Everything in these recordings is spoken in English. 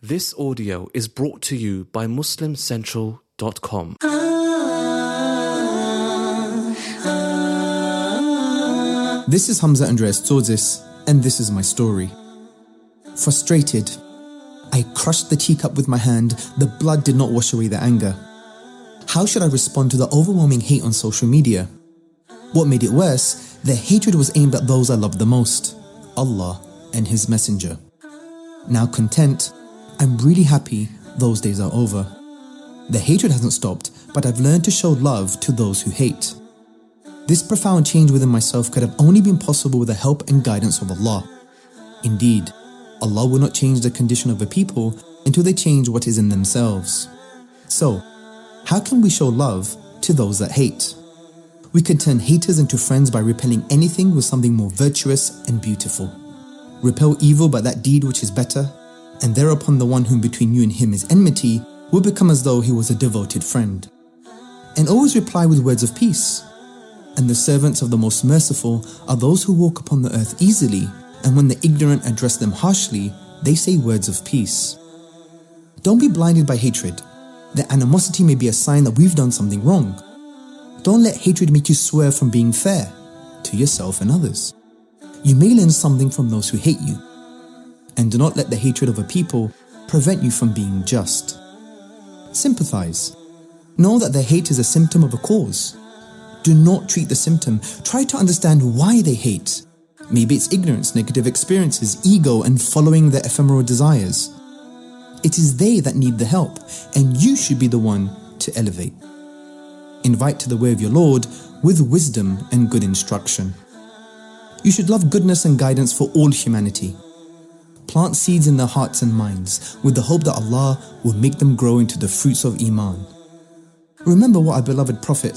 This audio is brought to you by MuslimCentral.com. This is Hamza Andreas Tsodzis, and this is my story. Frustrated, I crushed the teacup with my hand. The blood did not wash away the anger. How should I respond to the overwhelming hate on social media? What made it worse, the hatred was aimed at those I loved the most, Allah and His Messenger. Now content, I'm really happy those days are over. The hatred hasn't stopped, but I've learned to show love to those who hate. This profound change within myself could have only been possible with the help and guidance of Allah. Indeed, Allah will not change the condition of a people until they change what is in themselves. So, how can we show love to those that hate? We can turn haters into friends by repelling anything with something more virtuous and beautiful. Repel evil by that deed which is better, and thereupon the one whom between you and him is enmity will become as though he was a devoted friend. And always reply with words of peace. And the servants of the Most Merciful are those who walk upon the earth easily, and when the ignorant address them harshly, they say words of peace. Don't be blinded by hatred. The animosity may be a sign that we've done something wrong. Don't let hatred make you swerve from being fair to yourself and others. You may learn something from those who hate you. And do not let the hatred of a people prevent you from being just. Sympathize. Know that their hate is a symptom of a cause. Do not treat the symptom. Try to understand why they hate. Maybe it's ignorance, negative experiences, ego, and following their ephemeral desires. It is they that need the help, and you should be the one to elevate. Invite to the way of your Lord with wisdom and good instruction. You should love goodness and guidance for all humanity. Plant seeds in their hearts and minds with the hope that Allah will make them grow into the fruits of Iman. Remember what our beloved Prophet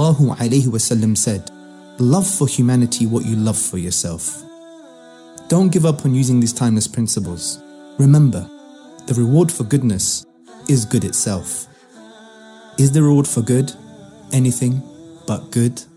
ﷺ said, love for humanity what you love for yourself. Don't give up on using these timeless principles. Remember, the reward for goodness is good itself. Is the reward for good anything but good?